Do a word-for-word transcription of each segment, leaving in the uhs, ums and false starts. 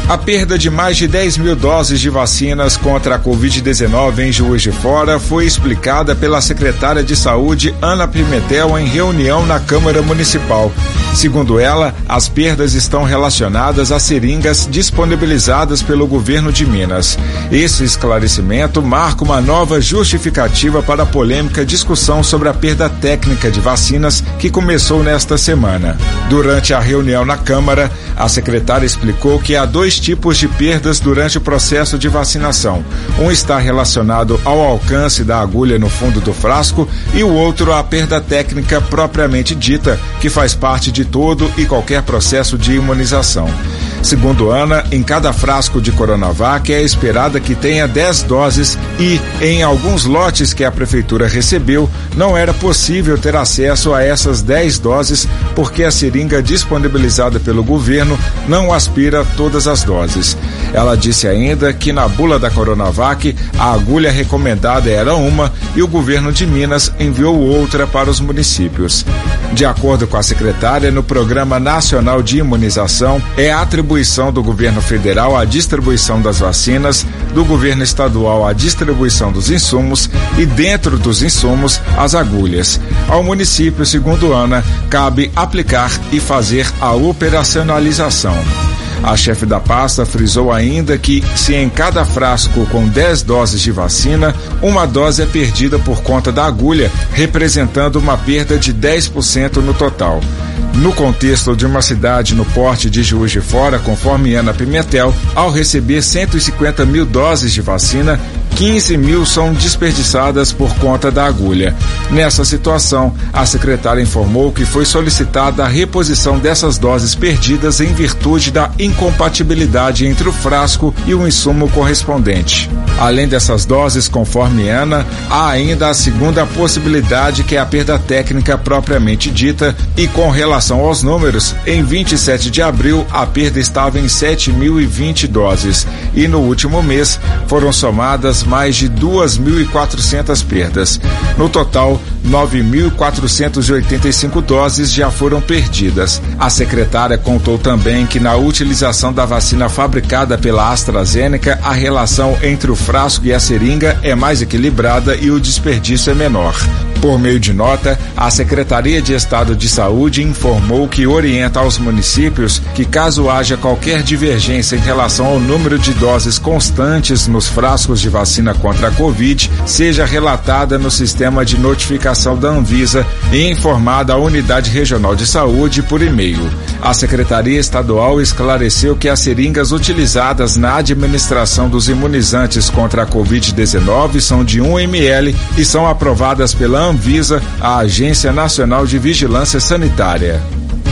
A perda de mais de dez mil doses de vacinas contra a covid dezenove em Juiz de Fora foi explicada pela secretária de Saúde, Ana Pimentel, em reunião na Câmara Municipal. Segundo ela, as perdas estão relacionadas a seringas disponibilizadas pelo governo de Minas. Esse esclarecimento marca uma nova justificativa para a polêmica discussão sobre a perda técnica de vacinas que começou nesta semana. Durante a reunião na Câmara, a secretária explicou que há dois tipos de perdas durante o processo de vacinação. Um está relacionado ao alcance da agulha no fundo do frasco e o outro à perda técnica propriamente dita, que faz parte de todo e qualquer processo de imunização. Segundo Ana, em cada frasco de Coronavac é esperada que tenha dez doses e, em alguns lotes que a prefeitura recebeu, não era possível ter acesso a essas dez doses porque a seringa disponibilizada pelo governo não aspira todas as doses. Ela disse ainda que na bula da Coronavac a agulha recomendada era uma e o governo de Minas enviou outra para os municípios. De acordo com a secretária, no Programa Nacional de Imunização é a atribuição do governo federal a distribuição das vacinas, do governo estadual a distribuição dos insumos e, dentro dos insumos, as agulhas. Ao município, segundo Ana, cabe aplicar e fazer a operacionalização. A chefe da pasta frisou ainda que, se em cada frasco com dez doses de vacina, uma dose é perdida por conta da agulha, representando uma perda de dez por cento no total. No contexto de uma cidade no porte de Juiz de Fora, conforme Ana Pimentel, ao receber cento e cinquenta mil doses de vacina, quinze mil são desperdiçadas por conta da agulha. Nessa situação, a secretária informou que foi solicitada a reposição dessas doses perdidas em virtude da incompatibilidade entre o frasco e o insumo correspondente. Além dessas doses, conforme Ana, há ainda a segunda possibilidade, que é a perda técnica propriamente dita, e com relação aos números, em vinte e sete de abril a perda estava em sete mil e vinte doses e no último mês foram somadas mais de duas mil e quatrocentas perdas. No total, nove mil quatrocentas e oitenta e cinco doses já foram perdidas. A secretária contou também que na utilização da vacina fabricada pela AstraZeneca, a relação entre o frasco e a seringa é mais equilibrada e o desperdício é menor. Por meio de nota, a Secretaria de Estado de Saúde informou que orienta aos municípios que, caso haja qualquer divergência em relação ao número de doses constantes nos frascos de vacina contra a Covid, seja relatada no sistema de notificação da Anvisa e informada à Unidade Regional de Saúde por e-mail. A Secretaria Estadual esclareceu que as seringas utilizadas na administração dos imunizantes contra a covid dezenove são de um mililitro e são aprovadas pela Anvisa, a Agência Nacional de Vigilância Sanitária.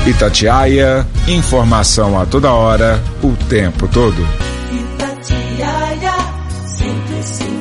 Itatiaia, informação a toda hora, o tempo todo. Itatiaia, cento e cinco.